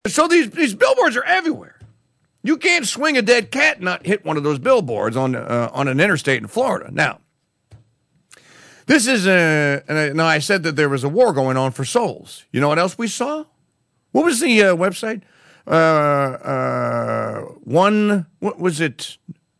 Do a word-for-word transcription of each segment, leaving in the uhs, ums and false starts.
So these, these billboards are everywhere. You can't swing a dead cat and not hit one of those billboards on uh, on an interstate in Florida. Now, this is a. And I, now I said that there was a war going on for souls. You know what else we saw? What was the uh, website? Uh, uh, one. What was it?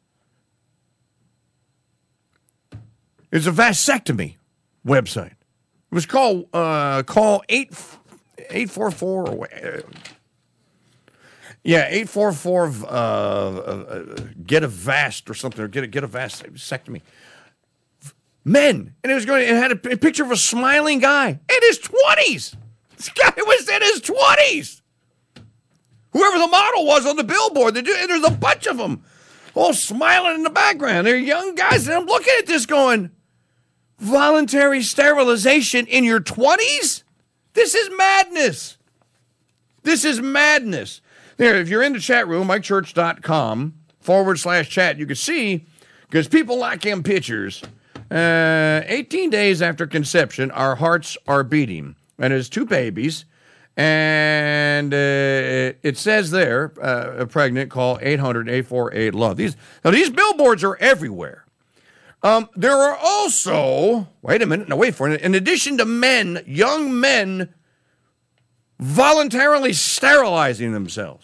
It's a vasectomy website. It was called uh, call eight eight four four. Or, uh, Yeah, eight four four, uh, uh, get a vast or something, or get a, get a vasectomy. Men. And it was going, it had a, a picture of a smiling guy in his twenties. This guy was in his twenties. Whoever the model was on the billboard, there's a bunch of them all smiling in the background. They're young guys, and I'm looking at this going, voluntary sterilization in your twenties? This is madness. This is madness. There, if you're in the chat room, mikechurch.com forward slash chat, you can see, because people like them pictures, uh, eighteen days after conception, our hearts are beating. And it's two babies. And uh, it says there, uh, pregnant, call eight hundred, eight four eight, love. These, now, these billboards are everywhere. Um, there are also, wait a minute, no, wait for it. In addition to men, young men voluntarily sterilizing themselves.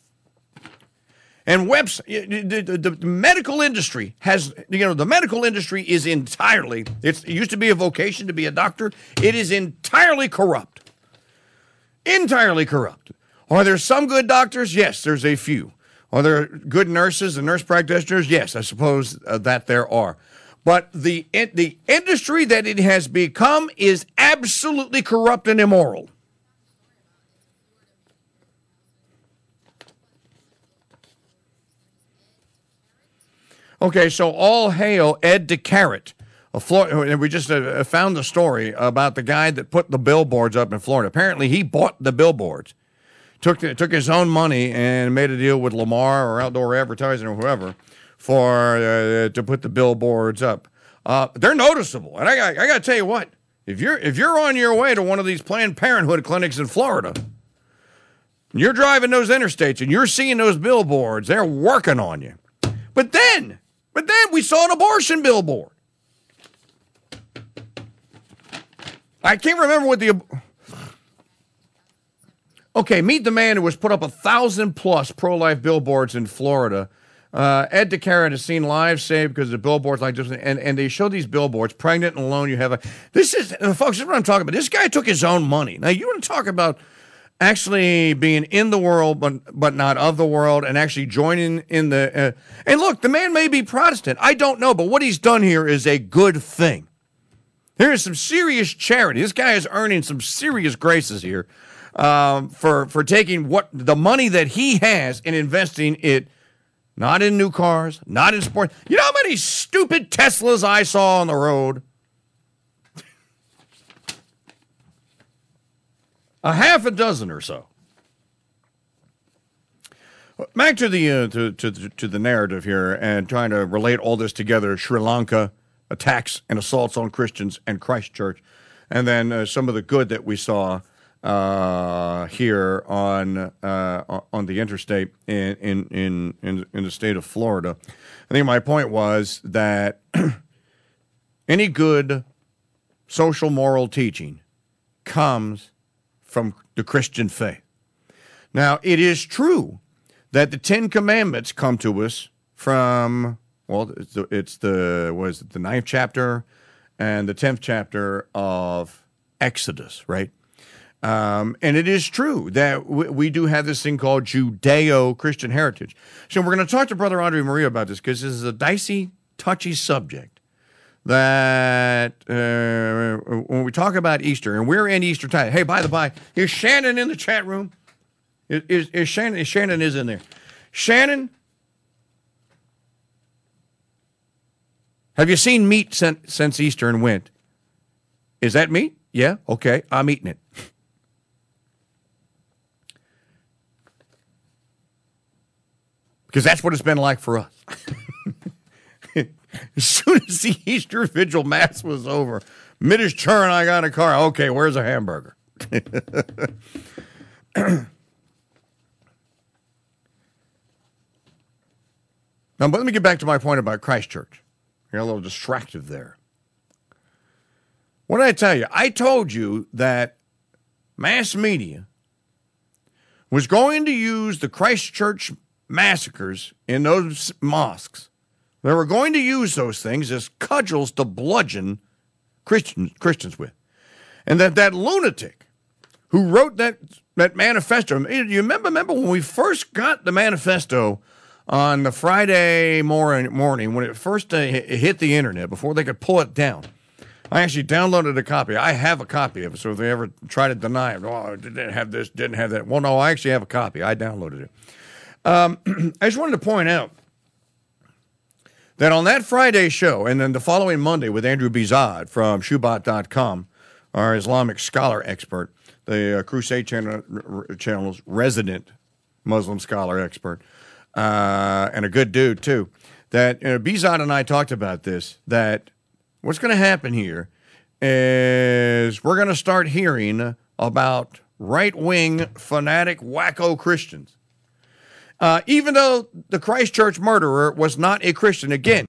And webs- the, the, the medical industry has, you know, the medical industry is entirely, it's, it used to be a vocation to be a doctor. It is entirely corrupt. Entirely corrupt. Are there some good doctors? Yes, there's a few. Are there good nurses and nurse practitioners? Yes, I suppose uh, that there are. But the the industry that it has become is absolutely corrupt and immoral. Okay, so all hail Ed DeCarrot. Florida, we just uh, found the story about the guy that put the billboards up in Florida. Apparently, he bought the billboards, took took his own money and made a deal with Lamar or Outdoor Advertising or whoever for uh, to put the billboards up. Uh, they're noticeable, and I, I got to tell you what: if you're if you're on your way to one of these Planned Parenthood clinics in Florida, you're driving those interstates and you're seeing those billboards, they're working on you. But then. But then we saw an abortion billboard. I can't remember what the... Okay, meet the man who has put up a thousand plus pro-life billboards in Florida. Uh, Ed DeCarrot has seen lives saved because of billboards like this. And, and they show these billboards, pregnant and alone, you have a... This is... Uh, folks, this is what I'm talking about. This guy took his own money. Now, you want to talk about actually being in the world, but but not of the world, and actually joining in the... Uh, and look, the man may be Protestant. I don't know, but what he's done here is a good thing. There is some serious charity. This guy is earning some serious graces here um, for, for taking what the money that he has and investing it not in new cars, not in sports. You know how many stupid Teslas I saw on the road? A half a dozen or so. Back to the uh, to, to to the narrative here and trying to relate all this together. Sri Lanka, attacks and assaults on Christians and Christchurch, and then uh, some of the good that we saw uh, here on uh, on the interstate in in, in in in the state of Florida. I think my point was that any good social moral teaching comes from the Christian faith. Now, it is true that the Ten Commandments come to us from, well, it's the, it's the was it the ninth chapter and the tenth chapter of Exodus, right? Um, and it is true that we, we do have this thing called Judeo-Christian heritage. So we're going to talk to Brother Andre Maria about this because this is a dicey, touchy subject. That uh, when we talk about Easter, and we're in Easter time. Hey, by the by, is Shannon in the chat room? Is, is, is Shannon? Is Shannon is in there. Shannon, have you seen meat since, since Easter and went? Is that meat? Yeah. Okay, I'm eating it. Because that's what it's been like for us. As soon as the Easter Vigil Mass was over, Middish Chur and I got in a car. Okay, where's a hamburger? Now, but let me get back to my point about Christchurch. I got a little distracted there. What did I tell you? I told you that mass media was going to use the Christchurch massacres in those mosques. They were going to use those things as cudgels to bludgeon Christians, Christians with. And that that lunatic who wrote that, that manifesto, you remember, remember when we first got the manifesto on the Friday morning, morning when it first uh, hit the internet, before they could pull it down, I actually downloaded a copy. I have a copy of it, so if they ever try to deny it, oh, it didn't have this, didn't have that. Well, no, I actually have a copy. I downloaded it. Um, I just wanted to point out that on that Friday show, and then the following Monday with Andrew Bizad from Shubat dot com, our Islamic scholar expert, the uh, Crusade channel, channel's resident Muslim scholar expert, uh, and a good dude, too, that you know, Bizad and I talked about this, that what's going to happen here is we're going to start hearing about right-wing, fanatic, wacko Christians. Uh, even though the Christchurch murderer was not a Christian. Again,